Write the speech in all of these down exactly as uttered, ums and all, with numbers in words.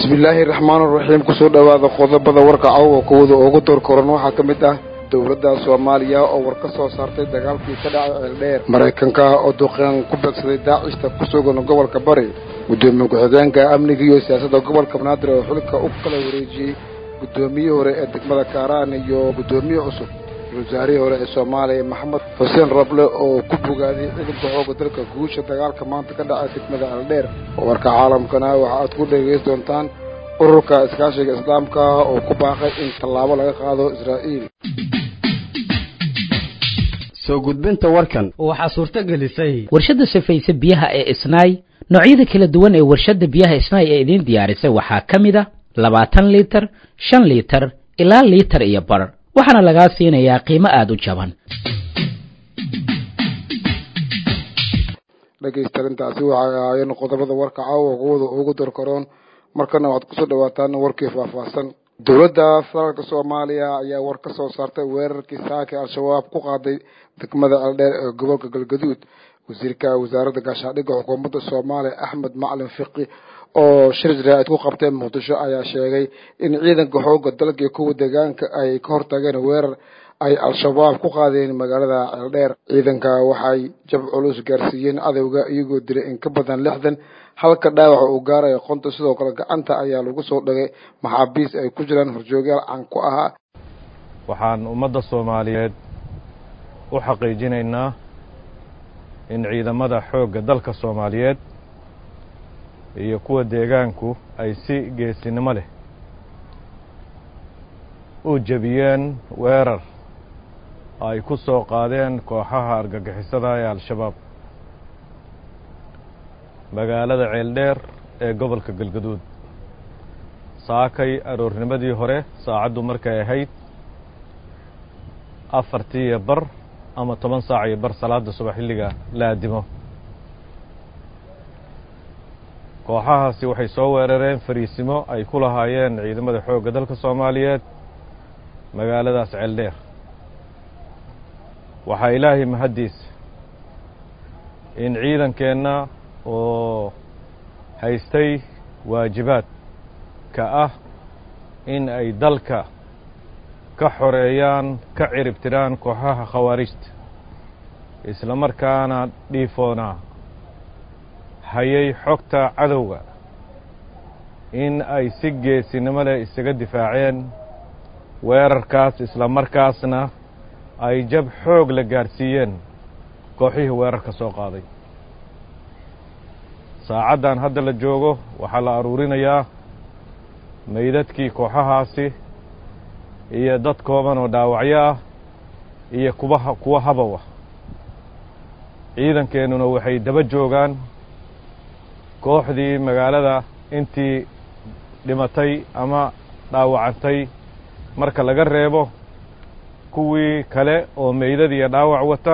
بسم الله الرحمن الرحيم كسر دواء خذ بذا ورقة أو كود أو قطر كورونا حكمته دولة الصومالية أو ورقة صارت دجال في كذا الدير مريكان كا أو دخان كبر سيد داعش تكسر جنوب الكبري ودوم كهذان كأمن في سياسة جنوب الكبنادر وحلك أبقى وريجي قدومي ورئة تكمل كاران يو قدومي عصب وزاري ورئة الصومالي محمد حسين ربله أو كبو قاضي إذا بحوق تلك جوش دجال كمان تكدا تكمل الدير ورقة عالم كنا وعاد كل جيس دونتان ururka iskaashiga islaamka oo ku baaqay in tallaabo laga qaado Israa'iil soo gudbinta warkan waxa suurta gelisay warshada sifaysa biyaha ee Isnaay noocyada kala duwan ee warshada biyaha Isnaay ee idin diyaarisay waxa kamida labaatan litir shan litir ilaa litir iyo bar waxaana laga siinayaa qiimo aad u jaban dhageystarintaasi waxa ay qodobada warka caawa ugu dorkaroon markana waxaad kusoo dhawaataan warkii faahfaahsan dowladda federaalka Soomaaliya ayaa war ka soo saartay weerarkii saaka al-shabaab ku qaaday degmada Aldheer ee gobolka Galgaduud wasiirka wasaaradda gaashaandhigga xukuumadda Soomaaliya Axmed Macalin Fiqi oo shir jaraa'id ku qabtay Muqdisho ayaa sheegay in ciidanka xoogga dalka iyo kuwa deegaanka ay ka hortageen weerar ay al-shabaab ku qaadeen magaalada Aldheer ciidanka waxay jab culus gaarsiiyeen adawga iyagoo dilay in ka badan lixdan halka dhaawac uu gaaray qonto sidoo kale gacanta ayaa lagu soo dhagay maxaabiis ay ku jiraan horjoogayaal aan ku ahaa waxaan ummadda Soomaaliyeed u xaqiijinaynaa in ciidamada xoogga dalka Soomaaliyeed iyo kuwa deegaanku ay si geesinimo leh u jabiyeen weerar ay ku soo qaadeen kooxaha argagixisada ee al-shabaab magaalada Ceeldheer ee gobolka Galgaduud saakay aroornimadii hore saacadu markay ahayd afartii bar ama toban saac iyo bar salaada subax xilliga laadimo kooxahaasi waxay soo weerareen fariisimo ay ku lahaayeen ciidamada xoogga dalka Soomaaliyeed magaaladaas Ceeldheer waxa ilaahay mahadiis in ciidankeena oo haystay waajibaad ka ah in ay dalka ka xoreeyaan ka ciribtiraan kooxaha khawaarijta isla markaana dhiifoona hayay xogta cadowga in ay si geesinimo leh isaga difaaceen weerarkaas isla markaasna ay jab xoog la gaarsiiyeen kooxihii weerarka soo qaaday saacadan hadda la joogo waxa la aruurinayaa meydadkii kooxahaasi iyo dad kooban oo dhaawacyo ah iyo kuwa kuwa habow ah ciidankeenuna waxay daba joogaan kooxdii magaalada intii dhimatay ama dhaawacantay marka laga reebo kuwii kale oo meydad iyo dhaawac wata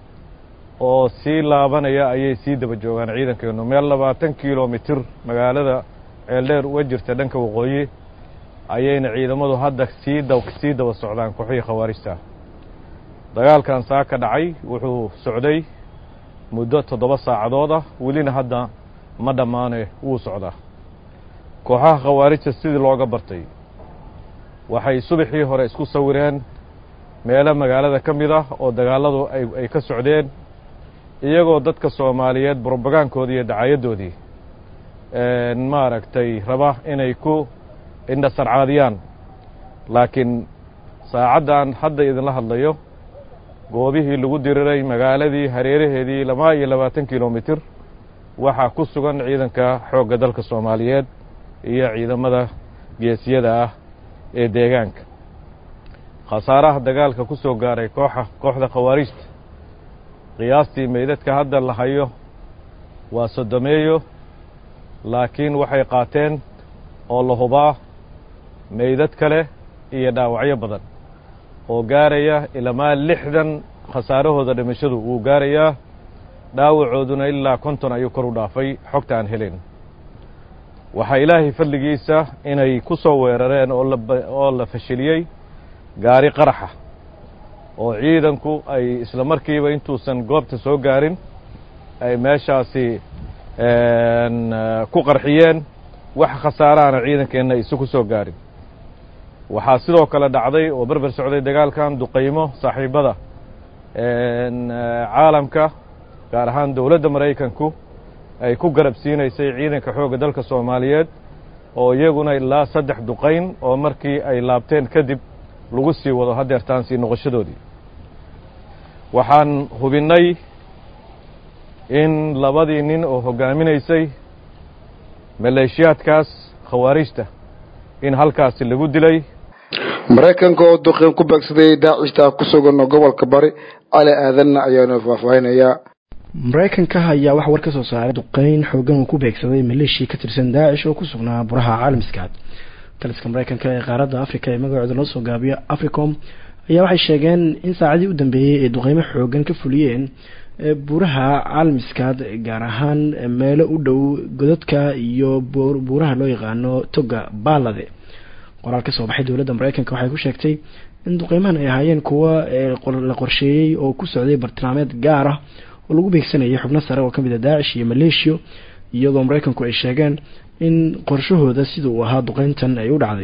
oo si laabanaya ayay si daba joogaan ciidankeenu meel labaatan kiiloomitir magaalada Ceeldheer u jirta dhanka waqooyi ayayna ciidamadu hadda si daw si daba socdaan kooxihii khawaarijta dagaalkan saaka dhacay wuxuu socday muddo toddoba saacadood ah welina hadda ma dhamaanay wuu socdaa kooxaha khawaarijta sidii looga bartay waxay subaxii hore isku sawireen meelo magaalada ka mid ah oo dagaaladu ay ay ka socdeen iyagoo dadka Soomaaliyeed propagandkoodii iyo dacayadoodii ee maaragtay raba inay ku indha sarcaadiyaan laakiin saacadan hadda idin la hadlayo goobihii lagu diriray magaaladii hareeraheedii laba iyo labaatan kiiloomitir waxa ku sugan ciidanka xoogga dalka Soomaaliyeed iyo ciidamada geesiyada ah ee deegaanka khasaaraha dagaalka ku soo gaaray kooxa kooxda khawaarijta qiyaastii meydadka hadda la hayo waa sodomeeyo laakiin waxay qaateen oo la hubaa meydad kale iyo dhaawacyo badan oo gaaraya ilaa lixdan khasaarahooda dhimashadu uu gaarayaa dhaawacooduna ilaa konton ayuu kor u dhaafay xogta aan helin waxa ilaahay fadligiisa inay ku soo weerareen oo la oo la fashiliyay gaari qaraxa oo ciidanku ay isla markiiba intuusan goobta soo gaarin ay meeshaasi ku qarxiyeen wax khasaaraana ciidankeenna isugu soo gaarin waxaa sidoo kale dhacday oo berber socday dagaalkan duqaymo saaxiibada caalamka gaar ahaan dowladda maraykanku ay ku garab siinaysay ciidanka xoogga dalka soomaaliyeed oo iyaguna ilaa saddex duqayn oo markii ay laabteen kadib lagu sii wado haddeertaan sii noqoshadoodii waxaan hubinnay in labadii nin oo hoggaaminaysay maleeshiyaadkaas khawaarijta in halkaasi lagu dilay maraykanka oo duqeyn ku beegsaday daacishta ku sugan gobolka bari cali aadanna ayaanu faahfaahinayaa maraykanka ayaa wax war ka soo saaray duqeyn xoogan uu ku beegsaday maleeshiya ka tirsan daacish oo ku sugnaa buraha caalamiskaad taliska maraykanka ee qaaradda afrika ee magacooda loo soo gaabiyo africom ayaa waxay sheegeen in saacadii u dambeeyey ay duqeymo xoogan ka fuliyeen buuraha caalamiskaad gaar ahaan meelo u dhow godadka iyo buuraha loo yaqaano toga baalade qoraal ka soo baxay dowladda maraykanka waxay ku sheegtay in duqeymahan ay ahaayeen kuwa la qorsheeyey oo ku socday bartilmaameed gaar ah oo lagu beegsanayay xubno sare oo ka mid a daacish iyo maleeshiya iyadoo maraykanku ay sheegeen in qorshahooda sida uu ahaa duqeyntan ay u dhacday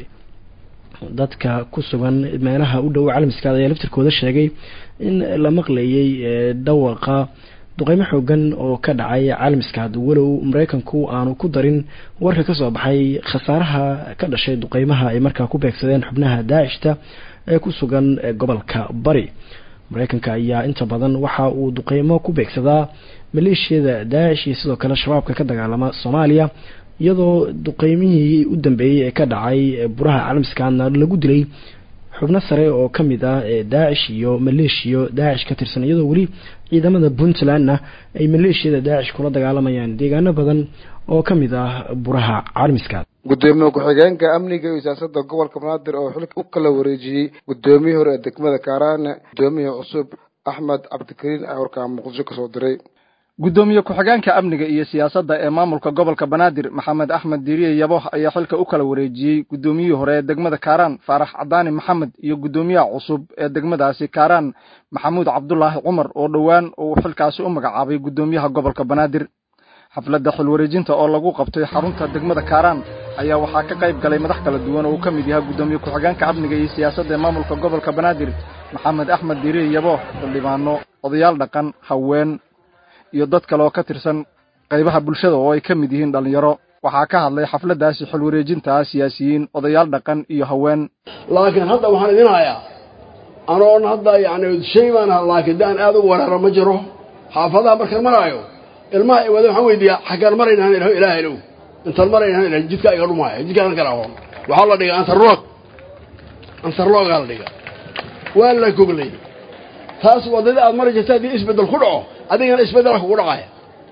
dadka ku sugan meelaha u dhow caalamiskaad ayaa laftirkooda sheegay in la maqlayay dhawaqa duqeymo xoogan oo ka dhacay caalamiskaad walow maraykanku aanu ku darin warka ka soo baxay khasaaraha ka dhashay duqeymaha ay markaa ku beegsadeen xubnaha daacishta ee ku sugan gobolka bari maraykanka ayaa inta badan waxa uu duqeymo ku beegsadaa maleeshiyada daacish iyo sidoo kale shabaabka ka dagaalama soomaaliya iyadoo duqeymihii u dambeeyey ee ka dhacay buraha caalamiskaadna lagu dilay xubno sare oo ka mid ah daacish iyo maleeshiyo daacish ka tirsan iyadoo weli ciidamada puntlandna ay maleeshiyada daacish kula dagaalamayaan deegaano badan oo ka mid ah buraha caalamiskaad gudoomiye ku-xigeenka amniga iyo siyaasadda gobolka banaadir oo xilka u kala wareejiyey gudoomiyihii hore ee degmada kaaraane gudoomiye cusub axmed cabdikariin ayaa warkaa muqdisho kasoo diray gudoomiye ku-xigeenka amniga iyo siyaasadda ee maamulka gobolka banaadir maxamed axmed diiriye yabo ayaa xilka u kala wareejiyey gudoomiyihii hore ee degmada kaaraan faarax cadaani maxamed iyo gudoomiyaha cusub ee degmadaasi kaaraan maxamuud cabdulaahi cumar oo dhowaan uu xilkaasi u magacaabay gudoomiyaha gobolka banaadir xafladda xil wareejinta oo lagu qabtay xarunta degmada kaaraan ayaa waxaa ka qayb galay madax kala duwan oo uu ka mid yahay gudoomiye ku-xigeenka amniga iyo siyaasadda ee maamulka gobolka banaadir maxamed axmed diiriye yabo xildhibaano odayaal dhaqan haween iyo dad kale oo ka tirsan qaybaha bulshada oo ay ka mid yihiin dhalinyaro waxaa ka hadlay xafladdaasi xil wareejinta siyaasiyiin odayaal dhaqan iyo haween laakiin hadda waxaan idin hayaa anoon hadda yacni shay baan laakiin daan aad u weeraro ma jiro xaafadaha markaan maraayo ilmaha ay wada waxaan weydiiyaa xaggaan maraynaan ilaho ilaahay low intaan maraynaan ilahay jidkaa iga dhumaayo jidkaan kala aqoon waxaa la dhigaa antarloog antarloogaa la dhigaa waa la goglay taas wadada aad mari jirta haddii isbeddel ku dhaco adigana isbeddela kugu dhacaya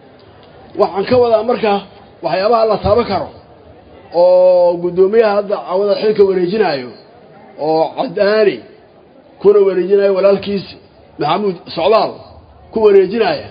waxaan ka wadaa markaa waxyaabaha la taaban karo oo guddoomiyaha hadda cawada xilka wareejinaayo oo cadaani kuna wareejinaayo walaalkiis maxamuud socdaal ku wareejinaya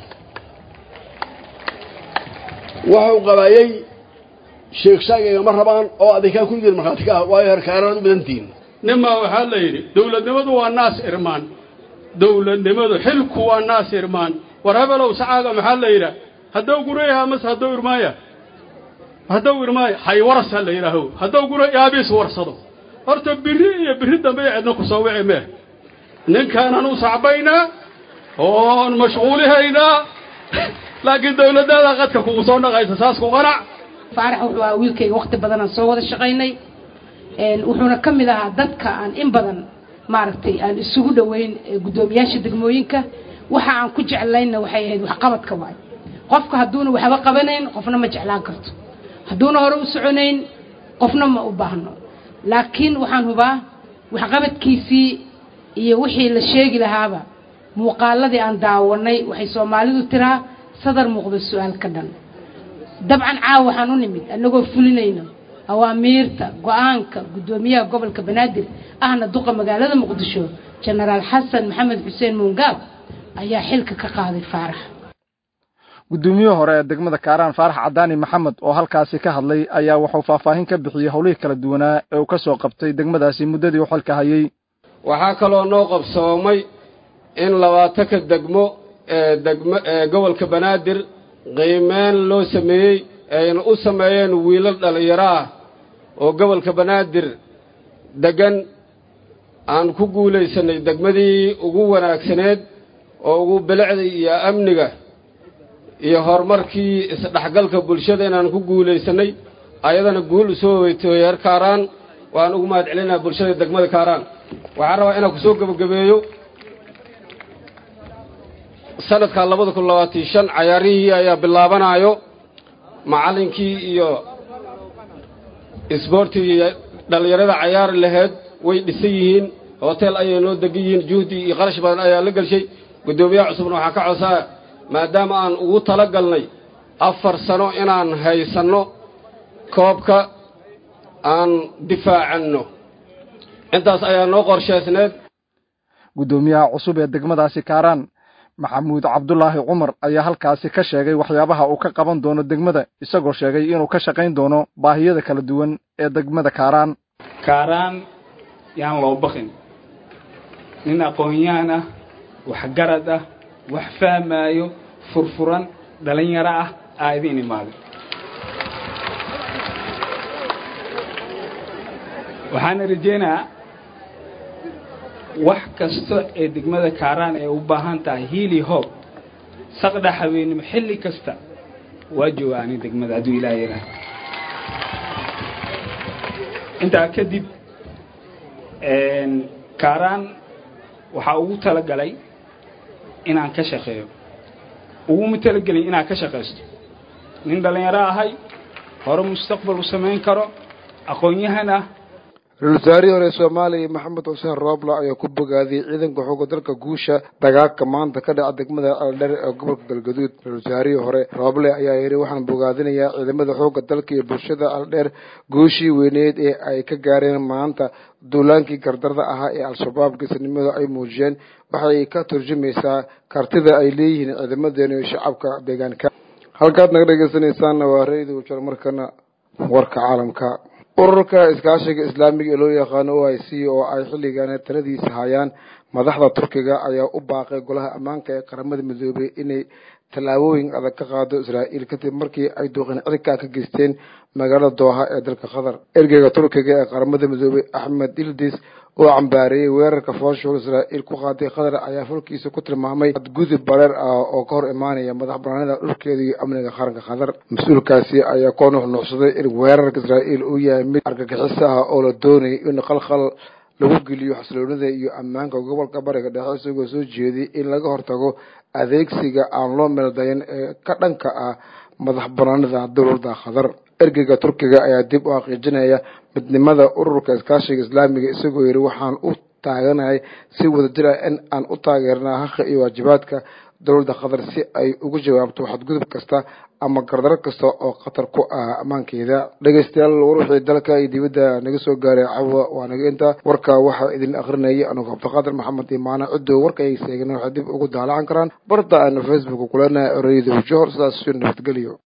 wuxuu qabayay sheekh shaagayga ma rabaan oo adinkaa ku yidin markhaati ka ah waayo herkaaraan u badantihiin nimaa waxaa la yidhi dawladnimadu waa naas irmaan dawladnimadu xilku waa naas irmaan war habelow sacaaga maxaa la yidhaah hadduu gurayaha mase hadduu irmaaya hadduu irmaaya hay warasa la yidhaaho hadduu gura yaabiis warsado horta biri iyo biri dambe cidna ku soo wici mee ninkaanaan u sacbaynaa oon mashquulihaynaa laakiin dawladada qadka kugu soo dhaqaysa saas ku qanac faarax wuxuu ahaa wiilkayga waqti badan aan soo wada shaqaynay wuxuuna ka mid ahaa dadka aan in badan maaragtay aan isugu dhoweyn guddoomiyaasha degmooyinka waxa aan ku jeclayna waxay ahayd waxqabadka waay qofka hadduuna waxba qabanayn qofna ma jeclaan karto hadduuna hore u soconayn qofna ma u baahno laakiin waxaan hubaa waxqabadkiisii iyo wixii la sheegi lahaaba muuqaaladii aan daawanay waxay soomaalidu tiraa sadar muuqda su-aal ka dhan dabcan caawa waxaan u nimid annagoo fulinayno awaamiirta go-aanka guddoomiyaha gobolka banaadir ahna duqa magaalada muqdisho jenaraal xasan maxamed xuseen muungaab ayaa xilka ka qaaday faarax guddoomiyaha hore ee degmada kaaraan faarax cadaani maxamed oo halkaasi ka hadlay ayaa wuxuu faahfaahin ka bixiyey howlihii kala duwanaa ee uu ka soo qabtay degmadaasi muddadii uu xilka hayay waxaa kaloo noo qabsoomay in labaatanka degmo ee degmo ee gobolka banaadir qiimeyn loo sameeyey ayna u sameeyeen wiilal dhalinyaro ah oo gobolka banaadir degan aan ku guulaysanay degmadii ugu wanaagsaneed oo ugu bilicda iyo amniga iyo horumarkii isdhexgalka bulshada inaan ku guulaysanay ayadana guul u soo weytay heer Kaaraan waan ugu mahad celinaa bulshada degmada Kaaraan waxaan rabaa inaan ku soo gabagabeeyo sanadka laba kun labaatan iyo shan cayaarihii ayaa bilaabanayo macallinkii iyo isboortigii dhalinyarada cayaar lahayd way dhisan yihiin hotel ayay noo degan yihiin juhdi iyo qarash badan ayaa la galshay gudoomiyaha cusubna waxaa ka codsaa maadaama aan ugu tala galnay afar sano inaan haysanno koobka aan difaacanno intaas ayaa noo qorshaysneed gudoomiyaha cusub ee degmadaasi Kaaraan maxamuud cabdullaahi cumar ayaa halkaasi ka sheegay waxyaabaha uu ka qaban doono degmada isagoo sheegay inuu ka shaqayn doono baahiyada kala duwan ee degmada Kaaraan Kaaraan yaan loo baqin nin aqoon-yahan ah wax garad ah wax fahmaayo furfuran dhalinyaro ah aadin imaado waxaan rajaynayaa wax kasta ee degmada Kaaraan ay u baahan tahay hiili hoob saqda haweenimo xilli kasta waa joogaani degmada aduu ilaahay yaraah inta kadib een Kaaraan waxa uu tala galay inaan ka shaqeeyo ugu talagalay inaan ka shaqeysto nin dhalinyaro ahay hore mustaqbal u sameyn karo aqoon-yahan ah رئيس هوري Soomaaliya Maxamed Xuseen Roble ayaa ku bogaadiyay ciidanka xoogga dalka guusha dagaalka maanta ka dhacay degmada Aldheer ee gobolka Galgaduud Ra'iisul hore Roble ayaa yiri waxaan bogaadinayaa ciidamada xoogga dalka iyo bulshada Aldheer guushii weyneed ee ay ka gaareen maanta duulaankii gardarada ahaa ee al-shabaab geesinimada ay muujiyeen waxay ka turjumaysaa kartida ay leeyihiin ciidamadeena iyo shacabka deegaanka halkaad naga dhageysanaysaan waa reedu jir markana warka caalamka ururka iskaashiga islaamiga ee loo yaqaan O I C oo ay xilligan taladiisa hayaan madaxda Turkiga ayaa u baaqay golaha ammaanka ee qaramada midoobay inay tallaabooyin adag ka qaado Israa'iil kadib markii ay duqeen cirka ka geysteen magaalada Doha ee dalka Qatar ergeyga Turkiga ee qaramada midoobay Ahmed Yildiz oo cambaariyay weerarka fooshool Israa'iil ku qaaday Qatar ayaa fulkiisa ku tilmaamay gudub bareer ah oo ka hor imaanaya madaxbannaanida dhulkeeda iyo amniga qaranka Qatar mas'uulkaasi ayaa ku nuuxnuuxsaday in weerarka Israa'iil uu yahay mid argagixis ah oo la doonay in qalqal lagu geliyo xasiloonida iyo ammaanka gobolka bariga dhexe isagoo soo jeeday in laga hortago adeegsiga aan loo meeldayn ee ka dhanka ah madaxbannaanida dowladda Qatar ergeyga Turkiga ayaa dib u xaqiijinaya midnimada ururka iskaashiga islaamiga isagoo yiri waxaan u taaganahay si wadajir ah in aan u taageernaa xaqa iyo waajibaadka dowladda Qatar si ay ugu jawaabto xadgudub kasta ama gardaro kasta oo Qatar ku ah amaankeeda dhageystayaal warbixii dalka iyo dibadda naga soo gaaray caawa waa naga inta warka waxa idin akhrinayay anigu Cabdiqaadir Maxamed Iimaan cidoo warka ay sheegeen waxa dib ugu daalaan karaan barta aan Facebook ku leenahay Radio Johor sidaas nabadgelyo